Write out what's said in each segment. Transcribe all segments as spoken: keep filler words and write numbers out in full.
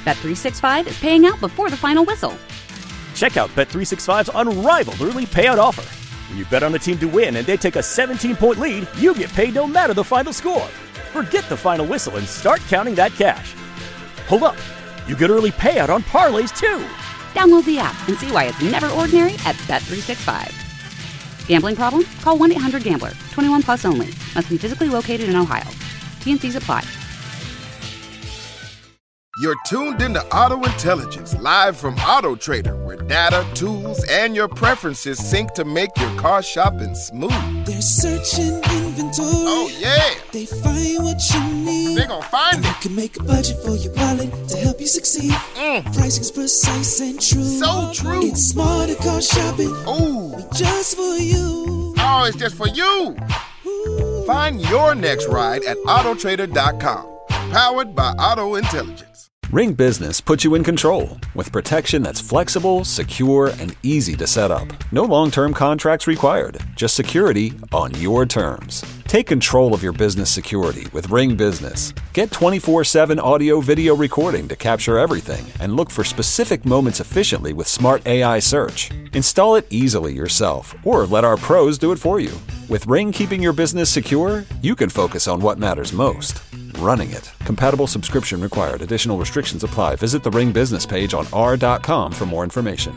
Bet three sixty-five is paying out before the final whistle. Check out Bet three sixty-five's unrivaled early payout offer. When you bet on a team to win and they take a seventeen-point lead, you get paid no matter the final score. Forget the final whistle and start counting that cash. Hold up. You get early payout on parlays, too. Download the app and see why it's never ordinary at Bet three sixty-five. Gambling problem? Call one eight hundred gambler. twenty-one plus only. Must be physically located in Ohio. T and C's apply. You're tuned into Auto Intelligence, live from Auto Trader, where data, tools, and your preferences sync to make your car shopping smooth. They're searching inventory. Oh, yeah. They find what you need. They're gonna find and it. They can make a budget for your wallet to help you succeed. Mm. Pricing's precise and true. So true. It's smarter car shopping. Ooh. Just for you. Oh, it's just for you. Ooh. Find your next ride at auto trader dot com. Powered by Auto Intelligence. Ring Business puts you in control with protection that's flexible, secure, and easy to set up. No long-term contracts required, just security on your terms. Take control of your business security with Ring Business. Get twenty-four seven audio-video recording to capture everything and look for specific moments efficiently with smart A I search. Install it easily yourself or let our pros do it for you. With Ring keeping your business secure, you can focus on what matters most. Running it. Compatible subscription required. Additional restrictions apply. Visit the Ring business page on r dot com for more information.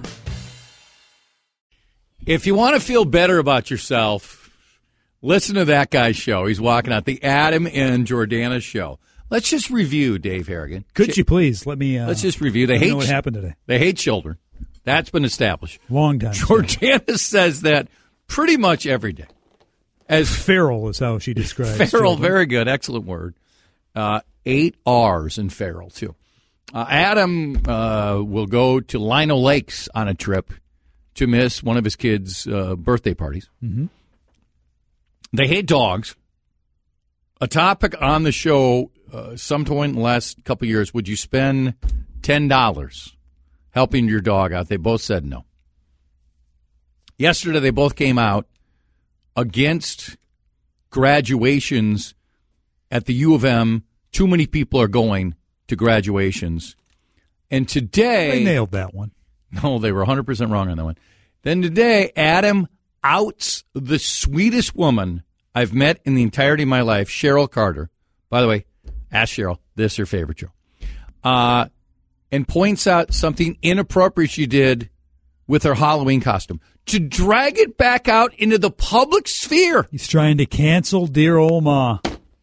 If you want to feel better about yourself, listen to that guy's show. He's walking out, the Adam and Jordana show. Let's just review, Dave Harrigan. Could you please let me? Uh, Let's just review. They let me hate know what happened today. They hate children. That's been established. Long time. Jordana says that pretty much every day. As feral is how she describes feral. children. Very good, excellent word. Uh, eight R's in feral too. Uh, Adam uh, will go to Lino Lakes on a trip to miss one of his kids' uh, birthday parties. Mm-hmm. They hate dogs. A topic on the show, uh, some point in the last couple of years, would you spend ten dollars helping your dog out? They both said no. Yesterday, they both came out against graduations at the U of M. Too many people are going to graduations. And today... They nailed that one. No, they were one hundred percent wrong on that one. Then today, Adam outs the sweetest woman I've met in the entirety of my life, Cheryl Carter. By the way, ask Cheryl. This is her favorite show. Uh, and points out something inappropriate she did with her Halloween costume. To drag it back out into the public sphere. He's trying to cancel dear old Ma.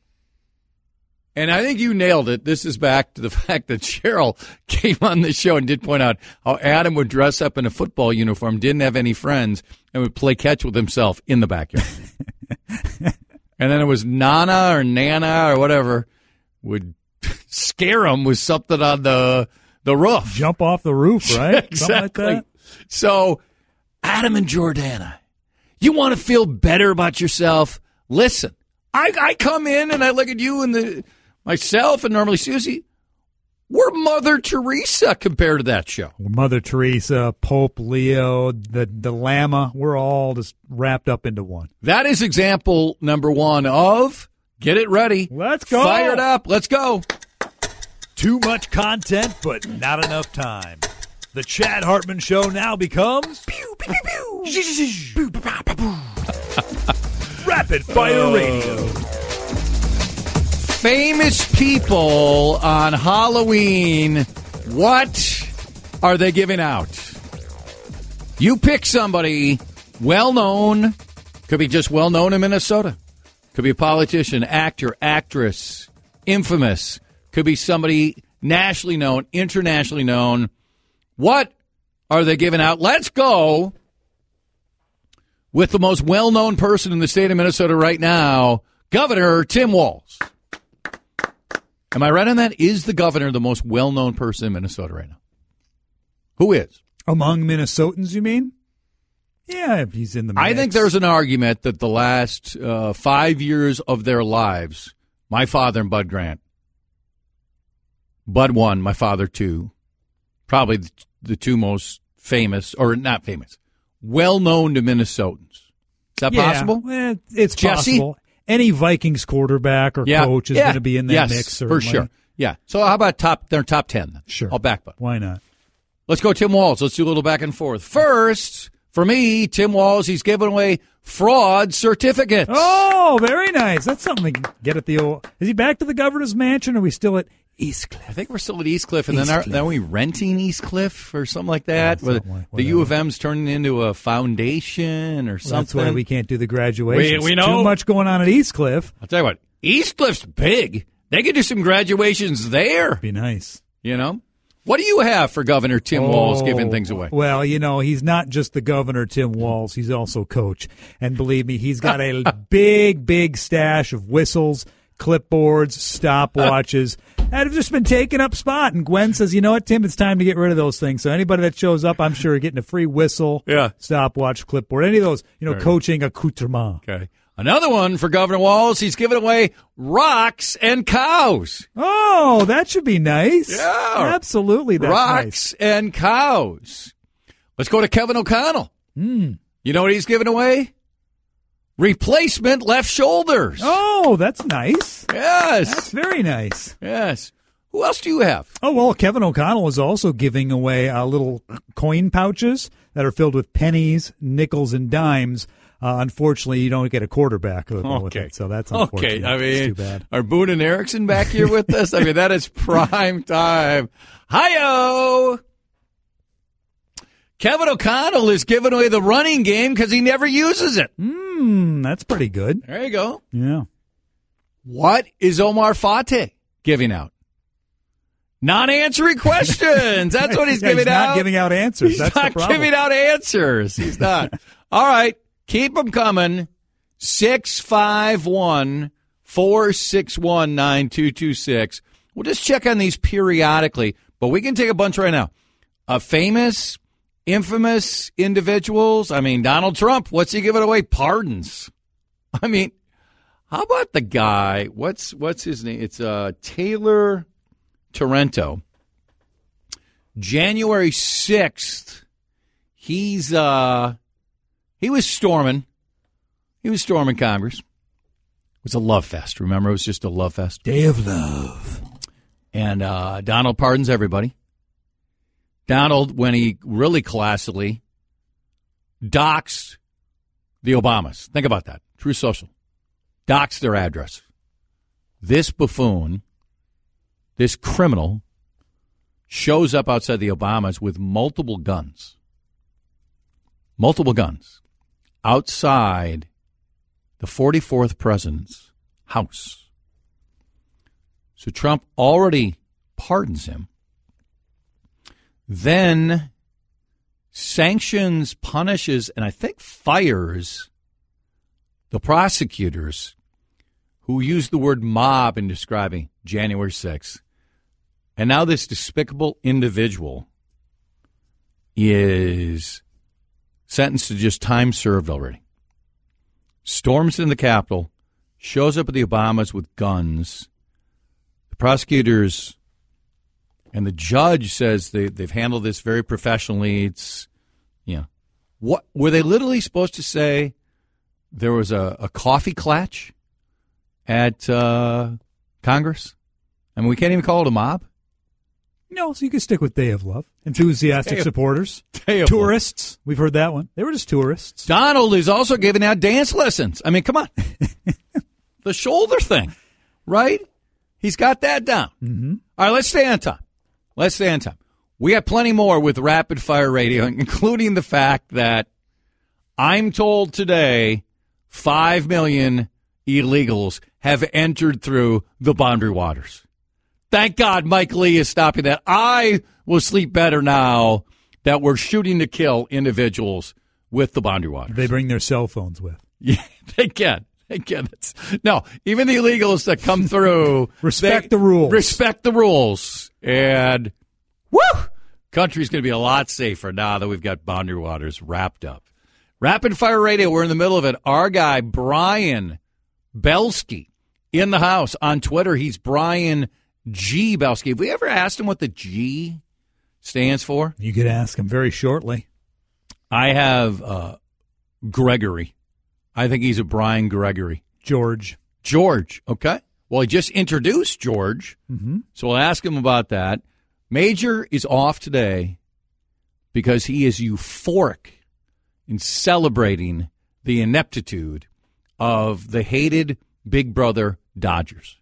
And I think you nailed it. This is back to the fact that Cheryl came on the show and did point out how Adam would dress up in a football uniform, didn't have any friends, and would play catch with himself in the backyard. And then it was Nana or Nana or whatever would scare him with something on the the roof. Jump off the roof, right? Exactly. Something like that. So, Adam and Jordana, you want to feel better about yourself? Listen, I, I come in and I look at you and the myself and normally Susie. We're Mother Teresa compared to that show. Mother Teresa, Pope Leo, the, the Lama, we're all just wrapped up into one. That is example number one of get it ready. Let's go. Fired up. Let's go. Too much content, but not enough time. The Chad Hartman Show now becomes pew, pew, pew, pew. Rapid Fire oh. Radio. Famous people on Halloween, what are they giving out? You pick somebody well-known, could be just well-known in Minnesota, could be a politician, actor, actress, infamous, could be somebody nationally known, internationally known. What are they giving out? Let's go with the most well-known person in the state of Minnesota right now, Governor Tim Walz. Am I right on that? Is the governor the most well-known person in Minnesota right now? Who is? Among Minnesotans, you mean? Yeah, if he's in the mix. I think there's an argument that the last uh, five years of their lives, my father and Bud Grant, Bud one, my father two, probably the, the two most famous, or not famous, well-known to Minnesotans. Is that yeah, possible? Eh, it's Jesse? possible. Any Vikings quarterback or yeah, coach is yeah, going to be in that yes, mix. Certainly. For sure. Yeah. So how about top? They're top ten. Then. Sure. I'll back up. Why not? Let's go Tim Walz. Let's do a little back and forth. First, for me, Tim Walz, he's giving away fraud certificates. Oh, very nice. That's something we can get at the old. Is he back to the governor's mansion, or are we still at Eastcliff? I think we're still at Eastcliff, and Eastcliff. then are, then are we renting Eastcliff or something like that? Yeah, Where something like- the U of M's turning into a foundation or Well, something. that's why we can't do the graduation. We- we know. Too much going on at Eastcliff. I'll tell you what, Eastcliff's big. They could do some graduations there. Be nice. You know? What do you have for Governor Tim Walz giving things away? Well, you know, he's not just the governor, Tim Walz. He's also coach. And believe me, he's got a big, big stash of whistles, clipboards, stopwatches that have just been taking up spot. And Gwen says, you know what, Tim, it's time to get rid of those things. So anybody that shows up, I'm sure, getting a free whistle, Yeah. stopwatch, clipboard, any of those, you know, Right. coaching accoutrement. Okay. Another one for Governor Walz. He's giving away rocks and cows. Oh, that should be nice. Yeah. Absolutely. That's rocks nice. and cows. Let's go to Kevin O'Connell. Mm. You know what he's giving away? Replacement left shoulders. Oh, that's nice. Yes. That's very nice. Yes. Who else do you have? Oh, well, Kevin O'Connell is also giving away uh, little coin pouches that are filled with pennies, nickels, and dimes. Uh, unfortunately, you don't get a quarterback with, with Okay. it, so that's unfortunate. Okay, I It's mean, too bad. are Boone and Erickson back here with us? I mean, that is prime time. Hi-yo! Kevin O'Connell is giving away the running game because he never uses it. Mm, that's pretty good. There you go. Yeah. What is Omar Fateh giving out? Not answering questions. That's what he's Yeah, giving he's out. not giving out answers. He's That's not the problem. giving out answers. He's not. All right. Keep them coming. six five one, four six one, nine two two six. We'll just check on these periodically, but we can take a bunch right now. A famous, infamous individuals. I mean, Donald Trump, what's he giving away? Pardons. I mean, how about the guy? What's what's his name? It's uh, Taylor Torrento. January sixth, he's uh, he was storming. He was storming Congress. It was a love fest. Remember, it was just a love fest. Day of love. And uh, Donald pardons everybody. Donald, when he really classically doxed the Obamas. Think about that. True Social. Doxed their address. This buffoon, this criminal, shows up outside the Obamas with multiple guns. Multiple guns. Outside the forty-fourth president's house. So Trump already pardons him. Then sanctions, punishes, and I think fires the prosecutors who used the word mob in describing January sixth. And now this despicable individual is sentenced to just time served already. Storms in the Capitol, shows up at the Obamas with guns. The prosecutors and the judge says they, they've handled this very professionally. It's, you know, what were they literally supposed to say? There was a, a coffee klatch at uh, Congress? I mean, we can't even call it a mob? No, so you can stick with Day of Love. Enthusiastic Day of- supporters. Day of Tourists. We've heard that one. They were just tourists. Donald is also giving out dance lessons. I mean, come on. The shoulder thing, right? He's got that down. Mm-hmm. All right, let's stay on time. Let's stay on time. We have plenty more with Rapid Fire Radio, including the fact that I'm told today five million illegals have entered through the Boundary Waters. Thank God Mike Lee is stopping that. I will sleep better now that we're shooting to kill individuals with the Boundary Waters. They bring their cell phones with. Yeah, they can. They can. It's, no, even the illegals that come through. Respect they, the rules. Respect the rules. And, woo, country's going to be a lot safer now that we've got Boundary Waters wrapped up. Rapid Fire Radio, we're in the middle of it. Our guy, Brian Belsky, in the house. On Twitter, he's Brian G. Belsky. Have we ever asked him what the G stands for? You could ask him very shortly. I have uh, Gregory. I think he's a Brian Gregory. George. George, okay. Well, he just introduced George, Mm-hmm. so we'll ask him about that. Major is off today because he is euphoric in celebrating the ineptitude of the hated Big Brother Dodgers,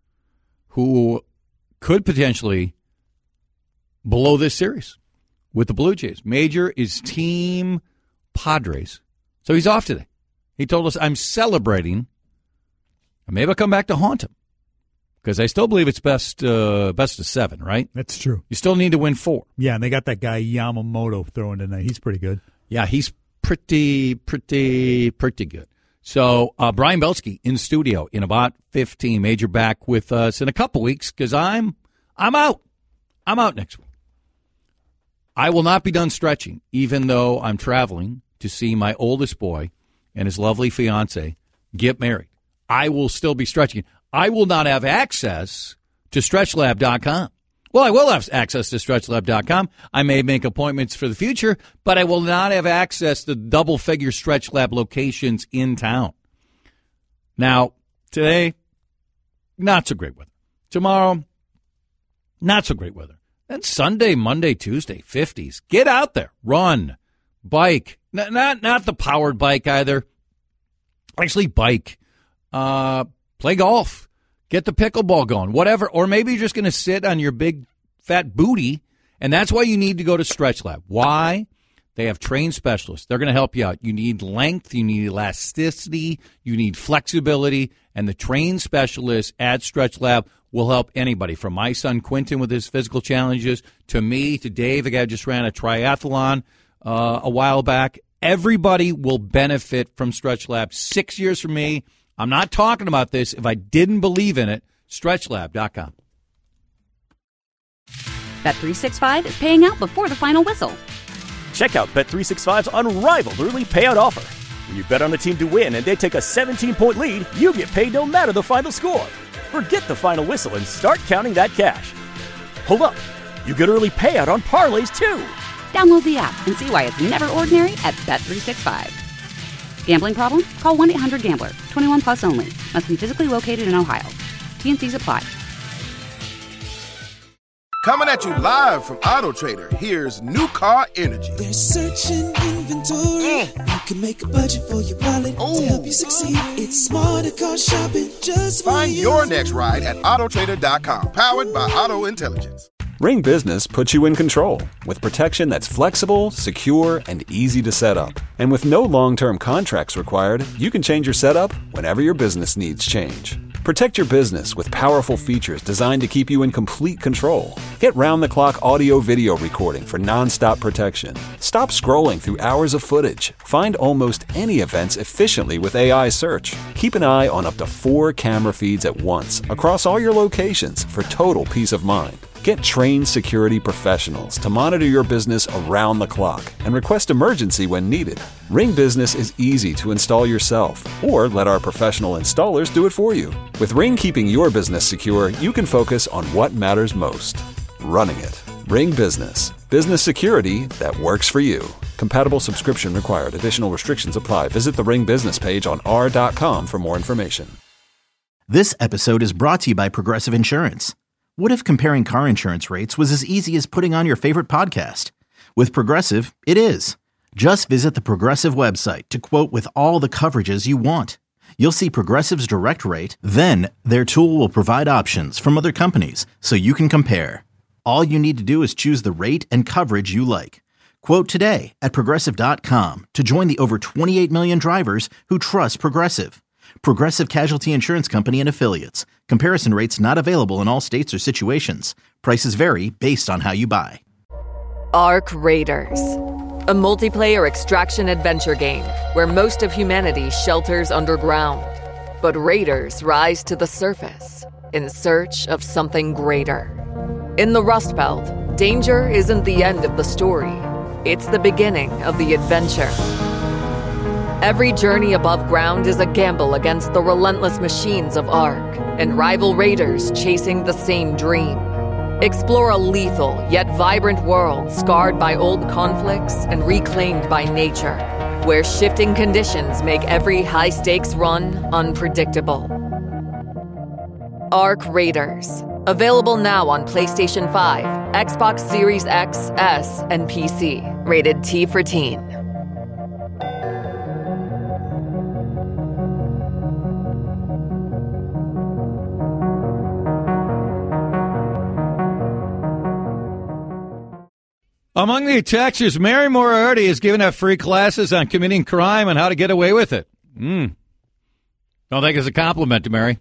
who could potentially blow this series with the Blue Jays. Major is Team Padres, so he's off today. He told us, I'm celebrating, and maybe I'll come back to haunt him. Because I still believe it's best uh, best of seven, right? That's true. You still need to win four. Yeah, and they got that guy Yamamoto throwing tonight. He's pretty good. Yeah, he's pretty, pretty, pretty good. So uh, Brian Belsky in studio in about fifteen. Major back with us in a couple weeks because I'm I'm out. I'm out next week. I will not be done stretching, even though I'm traveling to see my oldest boy and his lovely fiance get married. I will still be stretching. I will not have access to stretch lab dot com. Well, I will have access to stretch lab dot com. I may make appointments for the future, but I will not have access to double-figure StretchLab locations in town. Now, today, not so great weather. Tomorrow, not so great weather. And Sunday, Monday, Tuesday, fifties. Get out there. Run. Bike. N- not, not the powered bike either. Actually, bike. Uh... Play golf. Get the pickleball going. Whatever. Or maybe you're just going to sit on your big fat booty, and that's why you need to go to StretchLab. Why? They have trained specialists. They're going to help you out. You need length. You need elasticity. You need flexibility. And the trained specialists at StretchLab will help anybody, from my son Quentin with his physical challenges to me, to Dave, the guy who just ran a triathlon uh, a while back. Everybody will benefit from StretchLab. Six years from me. I'm not talking about this if I didn't believe in it. stretch lab dot com. Bet three sixty-five is paying out before the final whistle. Check out Bet three sixty-five's unrivaled early payout offer. When you bet on a team to win and they take a seventeen-point lead, you get paid no matter the final score. Forget the final whistle and start counting that cash. Hold up. You get early payout on parlays, too. Download the app and see why it's never ordinary at Bet three sixty-five. Gambling problem? Call one eight hundred gambler. twenty-one plus only. Must be physically located in Ohio. T N Cs apply. Coming at you live from Auto Trader, here's New Car Energy. There's searching inventory. You can make a budget for your wallet to help you succeed. It's smarter car shopping just for Find you. your next ride at auto trader dot com, powered by Auto Intelligence. Ring Business puts you in control with protection that's flexible, secure, and easy to set up. And with no long-term contracts required, you can change your setup whenever your business needs change. Protect your business with powerful features designed to keep you in complete control. Get round-the-clock audio-video recording for non-stop protection. Stop scrolling through hours of footage. Find almost any events efficiently with A I search. Keep an eye on up to four camera feeds at once across all your locations for total peace of mind. Get trained security professionals to monitor your business around the clock and request emergency when needed. Ring Business is easy to install yourself, or let our professional installers do it for you. With Ring keeping your business secure, you can focus on what matters most: running it. Ring Business. Business security that works for you. Compatible subscription required. Additional restrictions apply. Visit the Ring Business page on r dot com for more information. This episode is brought to you by Progressive Insurance. What if comparing car insurance rates was as easy as putting on your favorite podcast? With Progressive, it is. Just visit the Progressive website to quote with all the coverages you want. You'll see Progressive's direct rate, then their tool will provide options from other companies so you can compare. All you need to do is choose the rate and coverage you like. Quote today at progressive dot com to join the over twenty-eight million drivers who trust Progressive. Progressive Casualty Insurance Company and Affiliates. Comparison rates not available in all states or situations. Prices vary based on how you buy. Ark Raiders, a multiplayer extraction adventure game where most of humanity shelters underground. But raiders rise to the surface in search of something greater. In the Rust Belt, danger isn't the end of the story. It's the beginning of the adventure. Every journey above ground is a gamble against the relentless machines of Ark and rival raiders chasing the same dream. Explore a lethal yet vibrant world scarred by old conflicts and reclaimed by nature, where shifting conditions make every high-stakes run unpredictable. Arc Raiders. Available now on PlayStation five, Xbox Series X, S, and P C. Rated T for Teen. Among the textures, Mary Moriarty is giving out free classes on committing crime and how to get away with it. Mm. Don't think it's a compliment to Mary.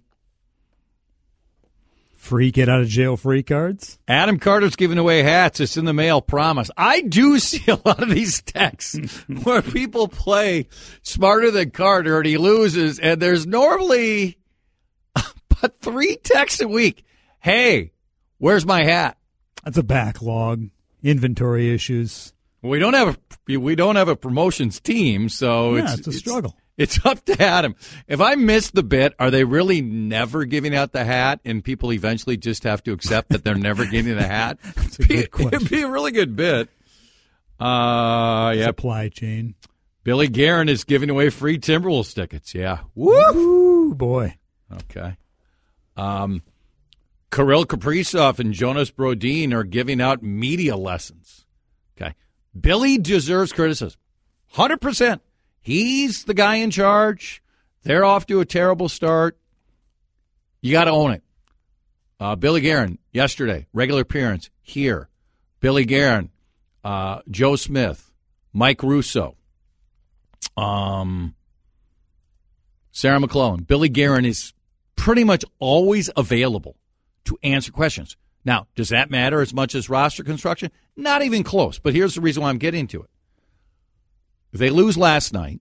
Free get out of jail free cards? Adam Carter's giving away hats. It's in the mail, promise. I do see a lot of these texts where people play smarter than Carter and he loses, and there's normally but three texts a week. Hey, where's my hat? That's a backlog. Inventory issues. We don't have a we don't have a promotions team, so yeah, it's, it's a struggle. It's, it's up to Adam. If I miss the bit, are they really never giving out the hat, and people eventually just have to accept that they're never getting the hat? That's a good question. It'd be a really good bit. Uh, yeah. Supply chain. Billy Guerin is giving away free Timberwolves tickets. Yeah. Woo, Woo boy. Okay. Um. Kirill Kaprizov and Jonas Brodin are giving out media lessons. Okay. Billy deserves criticism. one hundred percent. He's the guy in charge. They're off to a terrible start. You got to own it. Uh, Billy Guerin, yesterday, regular appearance here. Billy Guerin, uh, Joe Smith, Mike Russo, um, Sarah McClellan. Billy Guerin is pretty much always available to answer questions. Now, does that matter as much as roster construction? Not even close, but here's the reason why I'm getting to it. If they lose last night,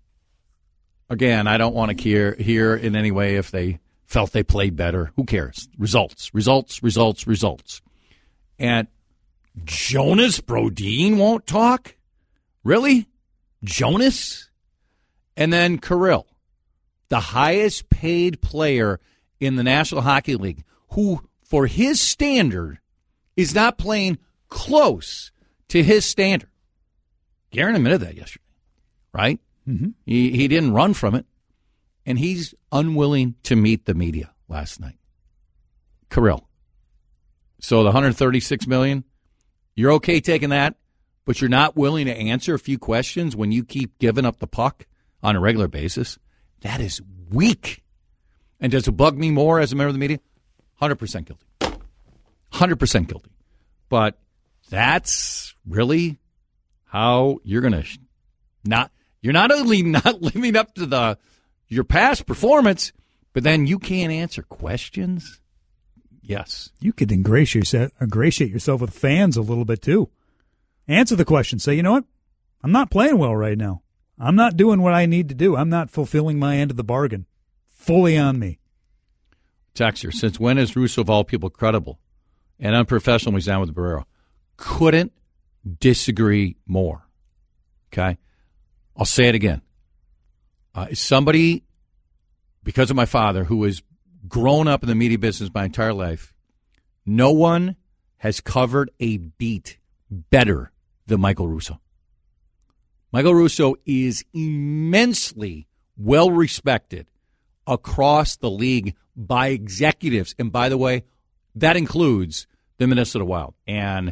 again, I don't want to hear, hear in any way if they felt they played better. Who cares? Results, results, results, results. And Jonas Brodin won't talk? Really? Jonas? And then Kirill, the highest paid player in the National Hockey League, who, for his standard, is not playing close to his standard. Guerin admitted that yesterday, right? Mm-hmm. He he didn't run from it, and he's unwilling to meet the media last night. Kirill. So the one hundred thirty-six million dollars, you're okay taking that, but you're not willing to answer a few questions when you keep giving up the puck on a regular basis? That is weak. And does it bug me more as a member of the media? one hundred percent guilty. one hundred percent guilty. But that's really how you're going to not, you're not only not living up to the your past performance, but then you can't answer questions. Yes. You could ingratiate, ingratiate yourself with fans a little bit, too. Answer the question. Say, you know what? I'm not playing well right now. I'm not doing what I need to do. I'm not fulfilling my end of the bargain. Fully on me. Texter, since when is Russo of all people credible and unprofessional when he's down with Barrero? Couldn't disagree more. Okay? I'll say it again. Uh, somebody, because of my father, who has grown up in the media business my entire life, no one has covered a beat better than Michael Russo. Michael Russo is immensely well-respected across the league by executives. And by the way, that includes the Minnesota Wild. And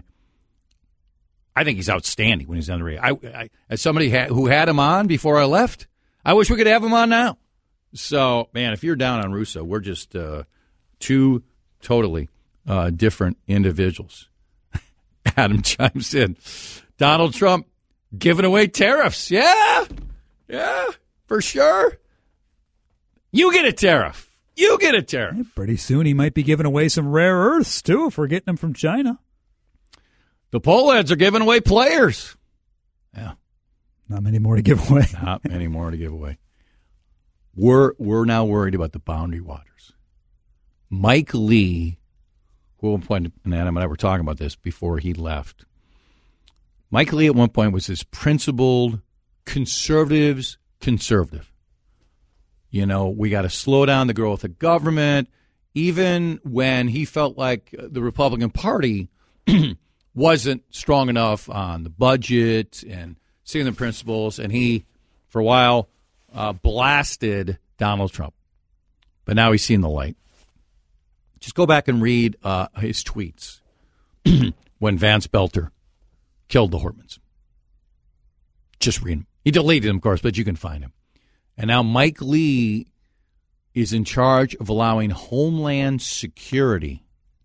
I think he's outstanding when he's on the radio. I, I, as somebody ha- who had him on before I left, I wish we could have him on now. So, man, if you're down on Russo, we're just uh, two totally uh, different individuals. Adam chimes in. Donald Trump giving away tariffs. Yeah, yeah, for sure. You get a tariff. You get a tariff. Yeah, pretty soon he might be giving away some rare earths, too, if we're getting them from China. The Poleheads are giving away players. Yeah. Not many more to give away. Not many more to give away. We're, we're now worried about the Boundary Waters. Mike Lee, who at one point, and Adam and I were talking about this before he left. Mike Lee at one point was this principled, conservatives conservative. You know, we got to slow down the growth of government, even when he felt like the Republican Party wasn't strong enough on the budget and seeing the principles. And he, for a while, uh, blasted Donald Trump. But now he's seen the light. Just go back and read uh, his tweets when Vance Belter killed the Hortmans. Just read them. He deleted them, of course, but you can find him. And now Mike Lee is in charge of allowing Homeland Security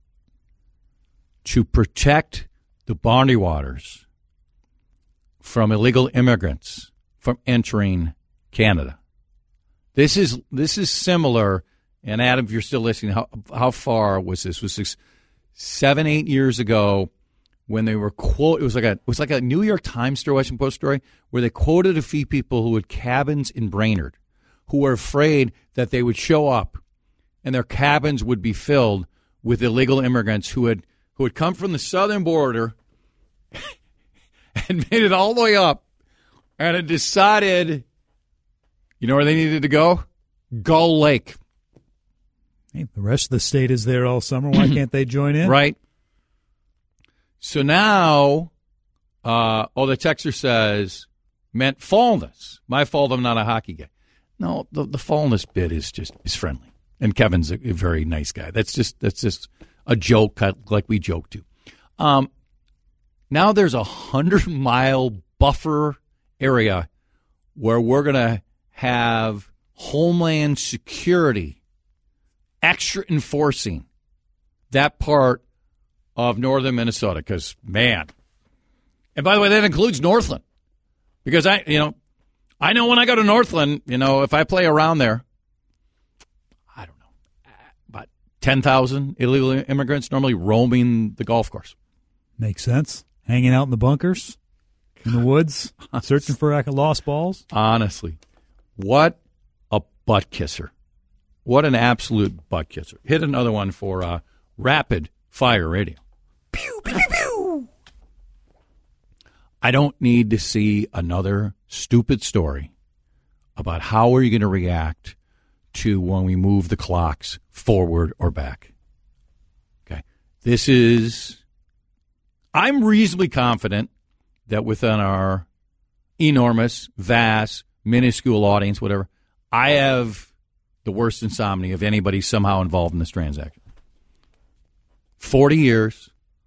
to protect the Boundary Waters from illegal immigrants from entering Canada. This is this is similar. And Adam, if you're still listening, how how far was this? Was this seven, eight years ago when they were quote? It was like a it was like a New York Times story, Washington Post story, where they quoted a few people who had cabins in Brainerd, who were afraid that they would show up and their cabins would be filled with illegal immigrants who had who had come from the southern border and made it all the way up and had decided, you know where they needed to go? Gull Lake. Hey, the rest of the state is there all summer. Why can't they join in? Right. So now, uh, oh, the texter says, meant fallness. My fault, I'm not a hockey guy. No, the, the fallness bit is just is friendly. And Kevin's a, a very nice guy. That's just that's just a joke like we joke to. Um, now there's a hundred-mile buffer area where we're going to have Homeland Security extra enforcing that part of northern Minnesota because, man. And by the way, that includes Northland. Because I, you know, I know when I go to Northland, you know, if I play around there, I don't know, about ten thousand illegal immigrants normally roaming the golf course. Makes sense. Hanging out in the bunkers, in the woods, searching for lost balls. Honestly, what a butt kisser. What an absolute butt kisser. Hit another one for uh, Rapid Fire Radio. Pew, pew, pew, pew. I don't need to see another stupid story about how are you going to react to when we move the clocks forward or back. Okay. This is, I'm reasonably confident that within our enormous, vast, minuscule audience, whatever, I have the worst insomnia of anybody somehow involved in this transaction. Forty years,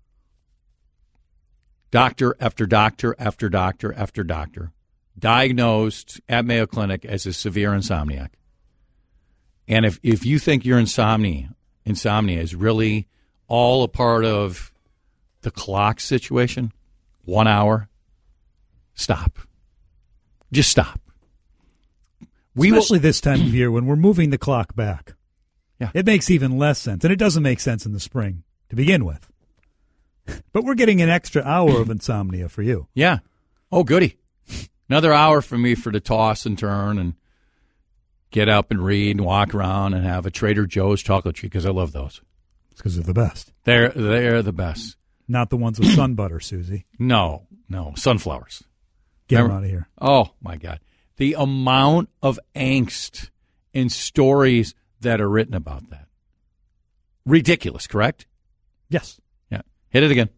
doctor after doctor after doctor after doctor, diagnosed at Mayo Clinic as a severe insomniac. And if, if you think your insomnia, insomnia is really all a part of the clock situation, one hour, stop. Just stop. We Especially will, this time of year when we're moving the clock back. Yeah. It makes even less sense. And it doesn't make sense in the spring to begin with. But we're getting an extra hour of insomnia for you. Yeah. Oh, goody. Another hour for me for the toss and turn and get up and read and walk around and have a Trader Joe's chocolate treat because I love those. It's because they're the best. They're, they're the best. Not the ones with sun butter, Susie. No, no. Sunflowers. Get Remember? them out of here. Oh, my God. The amount of angst in stories that are written about that. Ridiculous, correct? Yes. Yeah. Hit it again.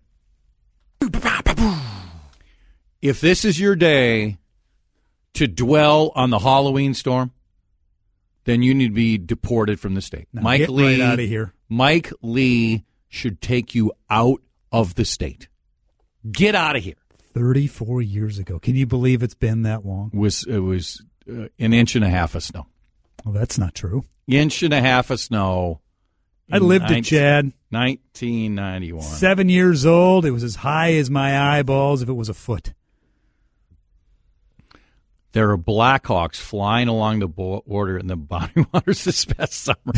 If this is your day to dwell on the Halloween storm, then you need to be deported from the state. Now Mike get Lee, right out of here. Mike Lee should take you out of the state. Get out of here. thirty-four years ago. Can you believe it's been that long? It was it was uh, an inch and a half of snow. Well, that's not true. Inch and a half of snow. I lived it, Chad. nineteen ninety-one. Seven years old. It was as high as my eyeballs if it was a foot. There are Blackhawks flying along the border in the Boundary Waters this past summer.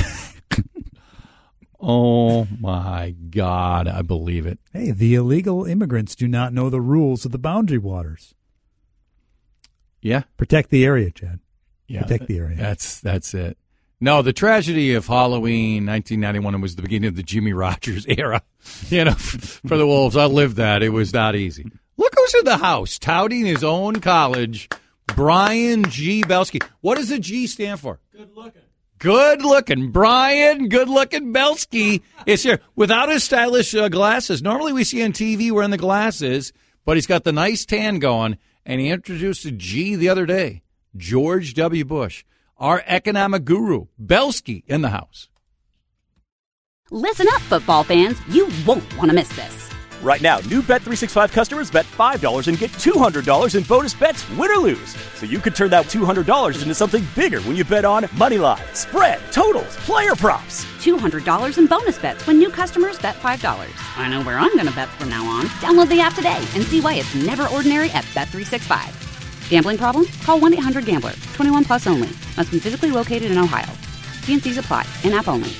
Oh, my God. I believe it. Hey, the illegal immigrants do not know the rules of the Boundary Waters. Yeah. Protect the area, Chad. Yeah, Protect the area. That's that's it. No, the tragedy of Halloween nineteen ninety-one was the beginning of the Jimmy Rogers era. You know, for the Wolves. I lived that. It was not easy. Look who's in the house, touting his own college, Brian G. Belsky. What does the G stand for? Good looking. Good looking. Brian, good looking Belsky is here without his stylish uh, glasses. Normally we see on T V wearing the glasses, but he's got the nice tan going, and he introduced a G the other day. George W. Bush, our economic guru, Belsky in the house. Listen up, football fans. You won't want to miss this. Right now, new Bet three sixty-five customers bet five dollars and get two hundred dollars in bonus bets, win or lose. So you could turn that two hundred dollars into something bigger when you bet on moneyline, spread, totals, player props. two hundred dollars in bonus bets when new customers bet five dollars. I know where I'm going to bet from now on. Download the app today and see why it's never ordinary at Bet three sixty-five. Gambling problem? Call one eight hundred gambler. twenty-one plus only. Must be physically located in Ohio. T N Cs apply. In-app only.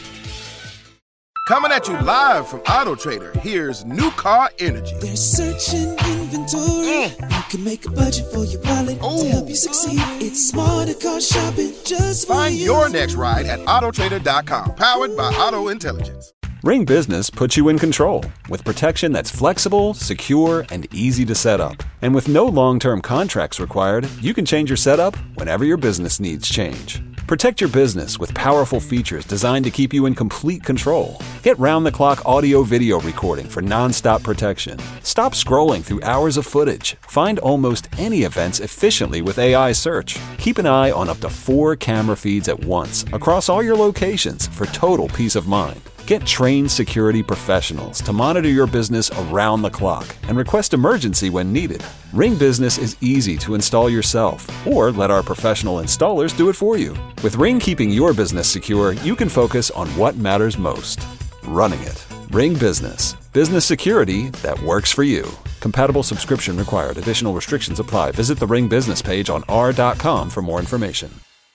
Coming at you live from Auto Trader, here's New Car Energy. There's searching inventory. Mm. You can make a budget for your wallet Ooh. To help you succeed. It's smarter car shopping just for Find you. your next ride at auto trader dot com. Powered by Auto Intelligence. Ring Business puts you in control with protection that's flexible, secure, and easy to set up. And with no long-term contracts required, you can change your setup whenever your business needs change. Protect your business with powerful features designed to keep you in complete control. Get round-the-clock audio-video recording for non-stop protection. Stop scrolling through hours of footage. Find almost any events efficiently with A I search. Keep an eye on up to four camera feeds at once across all your locations for total peace of mind. Get trained security professionals to monitor your business around the clock and request emergency when needed. Ring Business is easy to install yourself, or let our professional installers do it for you. With Ring keeping your business secure, you can focus on what matters most: running it. Ring Business. Business security that works for you. Compatible subscription required. Additional restrictions apply. Visit the Ring Business page on r dot com for more information.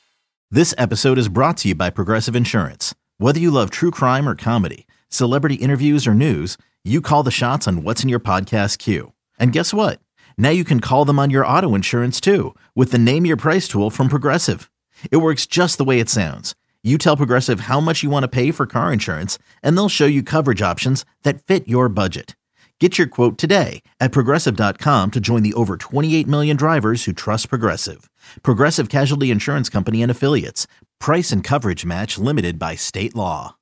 This episode is brought to you by Progressive Insurance. Whether you love true crime or comedy, celebrity interviews or news, you call the shots on what's in your podcast queue. And guess what? Now you can call them on your auto insurance too with the Name Your Price tool from Progressive. It works just the way it sounds. You tell Progressive how much you want to pay for car insurance, and they'll show you coverage options that fit your budget. Get your quote today at Progressive dot com to join the over twenty-eight million drivers who trust Progressive. Progressive Casualty Insurance Company and Affiliates. Price and coverage match limited by state law.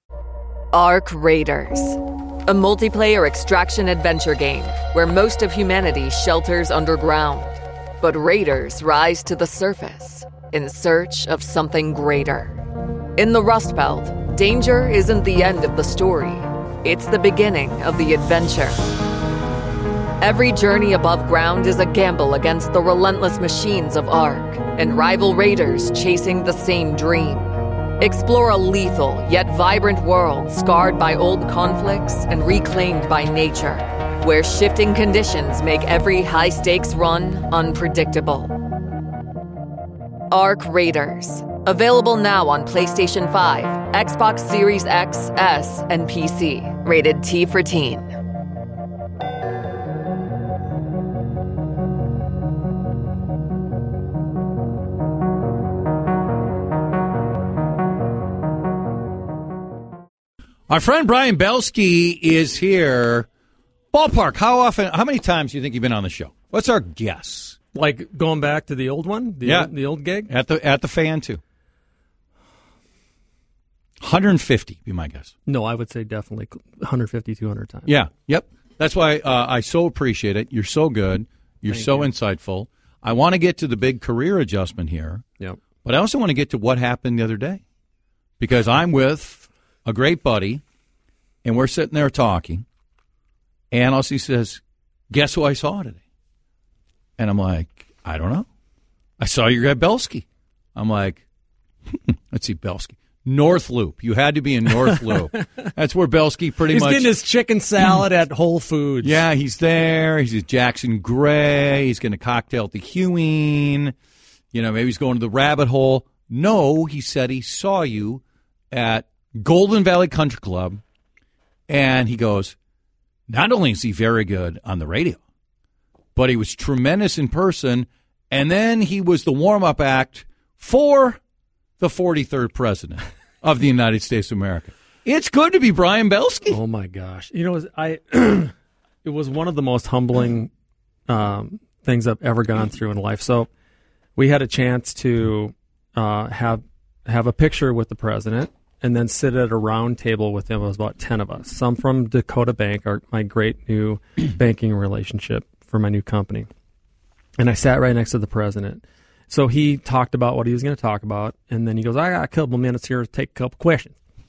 Arc Raiders, a multiplayer extraction adventure game where most of humanity shelters underground. But raiders rise to the surface in search of something greater. In the Rust Belt, danger isn't the end of the story. It's the beginning of the adventure. Every journey above ground is a gamble against the relentless machines of Ark and rival raiders chasing the same dream. Explore a lethal yet vibrant world scarred by old conflicts and reclaimed by nature, where shifting conditions make every high-stakes run unpredictable. Arc Raiders. Available now on PlayStation five, Xbox Series X, S, and P C. Rated T for Teen. Our friend Brian Belsky is here. Ballpark, how often, how many times do you think you've been on the show? What's our guess? Like going back to the old one? The yeah. Old, the old gig? At the at the fan, too. one hundred fifty, be my guess. No, I would say definitely one fifty, two hundred times. Yeah, yep. That's why uh, I so appreciate it. You're so good. You're Thank so you. insightful. I want to get to the big career adjustment here. Yep. But I also want to get to what happened the other day. Because I'm with a great buddy, and we're sitting there talking, and Elsie says, guess who I saw today? And I'm like, I don't know. I saw your guy Belsky. I'm like, hmm, let's see, Belsky. North Loop. You had to be in North Loop. That's where Belsky pretty he's much... He's getting his chicken salad at Whole Foods. Yeah, he's there. He's at Jackson Gray. He's going to cocktail at the Hewing. You know, maybe he's going to the Rabbit Hole. No, he said he saw you at Golden Valley Country Club. And he goes, not only is he very good on the radio, but he was tremendous in person. And then he was the warm-up act for the forty-third president of the United States of America. It's good to be Brian Belsky. Oh, my gosh. You know, I it was one of the most humbling um, things I've ever gone through in life. So we had a chance to uh, have have a picture with the president and then sit at a round table with him. It was about ten of us, some from Dakota Bank, our, my great new banking relationship for my new company. And I sat right next to the president. So he talked about what he was going to talk about, and then he goes, I got a couple minutes here to take a couple questions.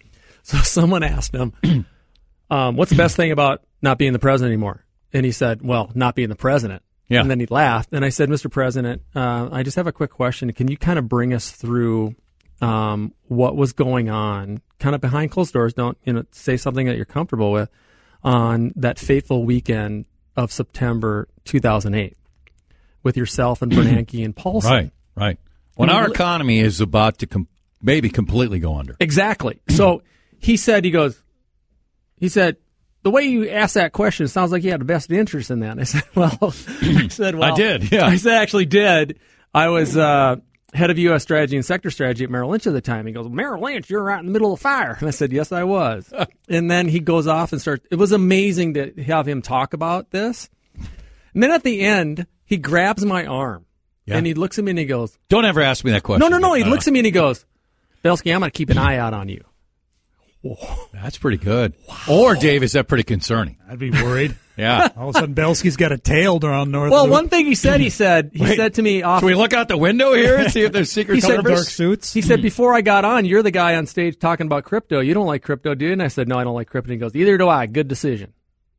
So someone asked him, um, what's the best thing about not being the president anymore? And he said, well, not being the president. Yeah. And then he laughed. And I said, Mister President, uh, I just have a quick question. Can you kind of bring us through um, what was going on, kind of behind closed doors? Don't, you know, say something that you're comfortable with on that fateful weekend of September two thousand eight with yourself and Bernanke and Paulson. Right, right. When our economy is about to com- maybe completely go under. Exactly. So he said, he goes, he said, the way you asked that question, it sounds like you had a vested interest in that. And I said, well, I said, well, I did, yeah. I said, I actually did. I was uh, head of U S strategy and sector strategy at Merrill Lynch at the time. He goes, Merrill Lynch, you're right in the middle of the fire. And I said, yes, I was. And then he goes off and starts, it was amazing to have him talk about this. And then at the end, he grabs my arm. Yeah. And he looks at me and he goes, don't ever ask me that question. No, no, no. He uh, looks at me and he goes, Belsky, I'm going to keep an eye out on you. Whoa. That's pretty good. Wow. Or, Dave, is that pretty concerning? I'd be worried. Yeah. All of a sudden, Belsky's got a tail around north. Well, one thing he said, he said, he Wait, said to me off. Should we look out the window here and see if there's secret he said, dark suits? He said, before I got on, you're the guy on stage talking about crypto. You don't like crypto, do you? And I said, no, I don't like crypto. And he goes, either do I. Good decision.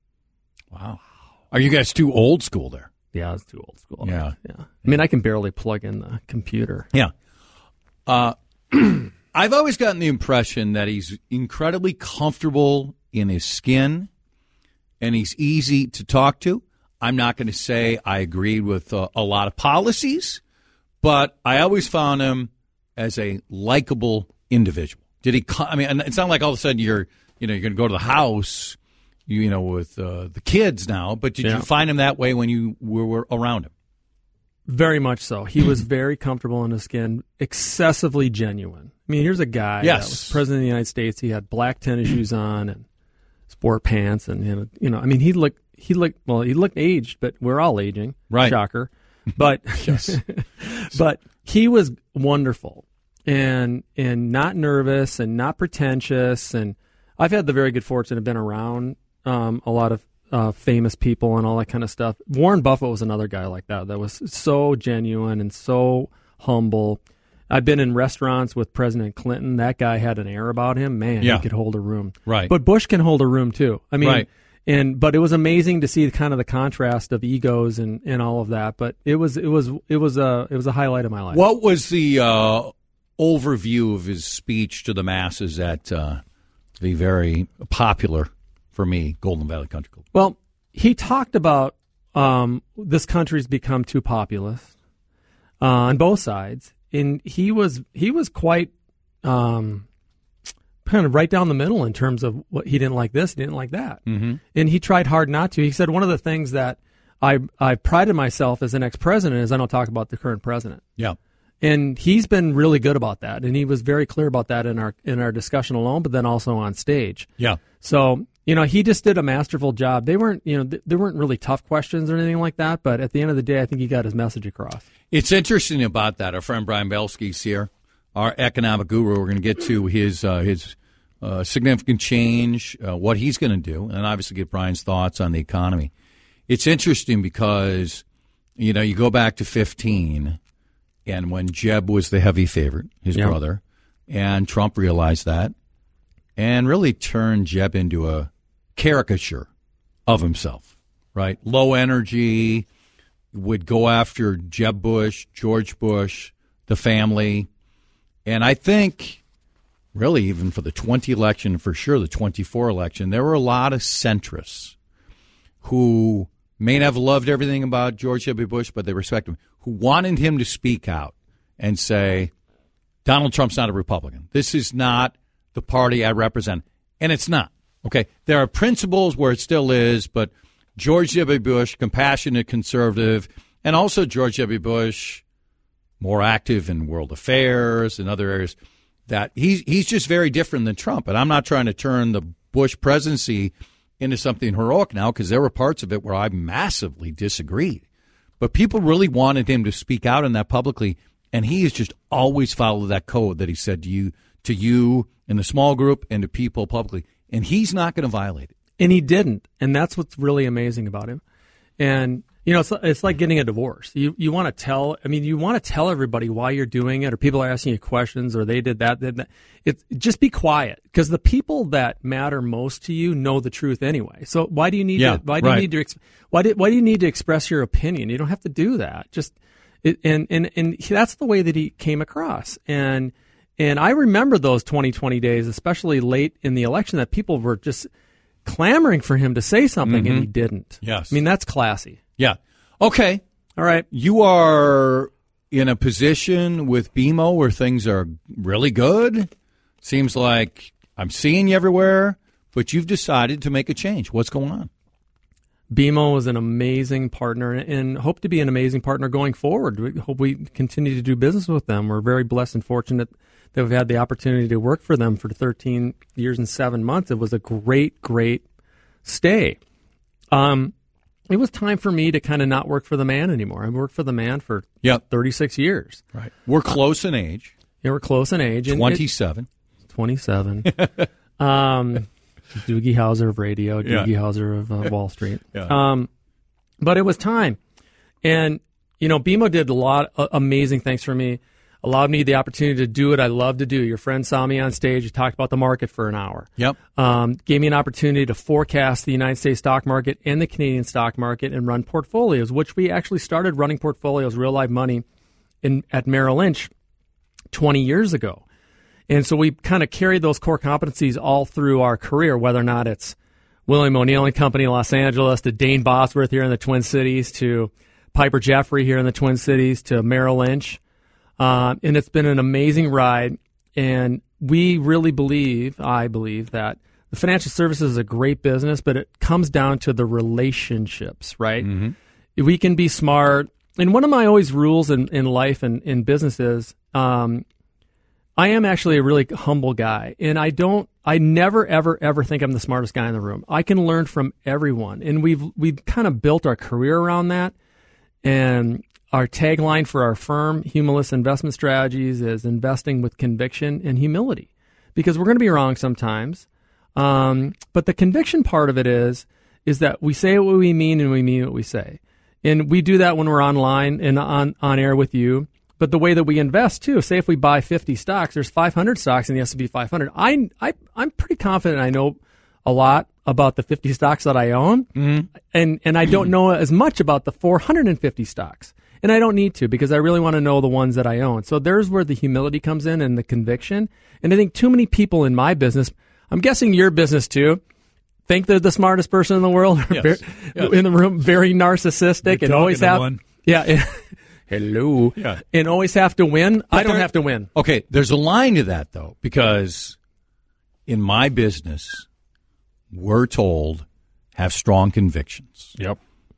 Wow. Are you guys too old school there? Yeah, I was too old school. Yeah. Yeah. I mean, I can barely plug in the computer. Yeah. Uh, I've always gotten the impression that he's incredibly comfortable in his skin and he's easy to talk to. I'm not going to say I agreed with uh, a lot of policies, but I always found him as a likable individual. Did he? I mean, it's not like all of a sudden you're, you know, you're going to go to the house, you, you know, with uh, the kids now. But did yeah. you find him that way when you were, were around him? Very much so. He was very comfortable in his skin, excessively genuine. I mean, here's a guy yes. that was president of the United States. He had black tennis shoes on and sport pants, and, and you know, I mean, he looked, he looked, well, he looked aged, but we're all aging, right? Shocker, but yes, but he was wonderful and and not nervous and not pretentious. And I've had the very good fortune of been around um, a lot of. Uh, famous people and all that kind of stuff. Warren Buffett was another guy like that that was so genuine and so humble. I've been in restaurants with President Clinton. That guy had an air about him. Man, yeah. he could hold a room. Right. But Bush can hold a room too. I mean, right. and but it was amazing to see kind of the contrast of egos and, and all of that. But it was it was it was a it was a highlight of my life. What was the uh, overview of his speech to the masses at uh, the very popular, for me, Golden Valley Country Club? Well, he talked about um, this country's become too populist uh, on both sides, and he was he was quite um, kind of right down the middle in terms of what he didn't like this, he didn't like that, mm-hmm. and he tried hard not to. He said one of the things that I I prided myself as an ex-president is I don't talk about the current president. Yeah. And he's been really good about that, and he was very clear about that in our in our discussion alone, but then also on stage. Yeah. So, you know, he just did a masterful job. They weren't, you know, th- there weren't really tough questions or anything like that, but at the end of the day, I think he got his message across. It's interesting about that. Our friend Brian Belsky's here, our economic guru. We're going to get to his uh, his uh, significant change, uh, what he's going to do, and obviously get Brian's thoughts on the economy. It's interesting because, you know, you go back to fifteen, and when Jeb was the heavy favorite, his yep. brother, and Trump realized that and really turned Jeb into a caricature of himself, right? Low energy, would go after Jeb Bush, George Bush, the family. And I think really even for the twenty election, for sure the twenty-four election, there were a lot of centrists who may not have loved everything about George W. Bush, but they respect him, who wanted him to speak out and say, Donald Trump's not a Republican. This is not the party I represent. And it's not. Okay, there are principles where it still is, but George W. Bush, compassionate conservative, and also George W. Bush, more active in world affairs and other areas, that he's, he's just very different than Trump. And I'm not trying to turn the Bush presidency into something heroic now, because there were parts of it where I massively disagreed. But people really wanted him to speak out on that publicly, and he has just always followed that code that he said to you, to you in the small group and to people publicly. And he's not going to violate it. And he didn't. And that's what's really amazing about him. And you know, it's, it's like getting a divorce. You you want to tell, I mean, you want to tell everybody why you're doing it, or people are asking you questions, or they did that. Did that. It, just be quiet, because the people that matter most to you know the truth anyway. So why do you need yeah, to? Why do right. you need to? Ex- why do Why do you need to express your opinion? You don't have to do that. Just it, and and and that's the way that he came across. And and I remember those twenty twenty days, especially late in the election, that people were just clamoring for him to say something, mm-hmm. and he didn't. Yes, I mean, that's classy. Yeah. Okay. All right. You are in a position with B M O where things are really good. Seems like I'm seeing you everywhere, but you've decided to make a change. What's going on? B M O is an amazing partner and hope to be an amazing partner going forward. We hope we continue to do business with them. We're very blessed and fortunate that we've had the opportunity to work for them for thirteen years and seven months. It was a great, great stay. Um, It was time for me to kind of not work for the man anymore. I worked for the man for yep. thirty-six years. Right. We're close in age. Yeah, we're close in age. twenty-seven. It, twenty-seven. um, Doogie Howser of radio, Doogie yeah. Howser of uh, Wall Street. yeah. Um, but it was time. And, you know, B M O did a lot of amazing things for me. Allowed me the opportunity to do what I love to do. Your friend saw me on stage. You talked about the market for an hour. Yep. Um, gave me an opportunity to forecast the United States stock market and the Canadian stock market and run portfolios, which we actually started running portfolios, real live money, in at Merrill Lynch twenty years ago. And so we kind of carried those core competencies all through our career, whether or not it's William O'Neill and Company in Los Angeles, to Dane Bosworth here in the Twin Cities, to Piper Jaffray here in the Twin Cities, to Merrill Lynch. Uh, and it's been an amazing ride, and we really believe, I believe, that the financial services is a great business, but it comes down to the relationships, right? Mm-hmm. We can be smart. And one of my always rules in, in life and in business is um, I am actually a really humble guy, and I don't, I never, ever, ever think I'm the smartest guy in the room. I can learn from everyone, and we've we've kind of built our career around that, and our tagline for our firm, Humulus Investment Strategies, is investing with conviction and humility, because we're going to be wrong sometimes. Um, but the conviction part of it is, is that we say what we mean and we mean what we say. And we do that when we're online and on, on air with you. But the way that we invest, too, say if we buy fifty stocks, there's five hundred stocks in the S and P five hundred. I, I, I'm pretty confident I know a lot about the fifty stocks that I own, mm-hmm. and, and I don't know as much about the four hundred fifty stocks. And I don't need to, because I really want to know the ones that I own. So there's where the humility comes in and the conviction. And I think too many people in my business, I'm guessing your business too, think they're the smartest person in the world, yes. very, yes. in the room, very narcissistic, You're and always have, one. yeah, hello, yeah. and always have to win. But I don't have to win. Okay, there's a line to that, though, because in my business, we're told have strong convictions. Yep.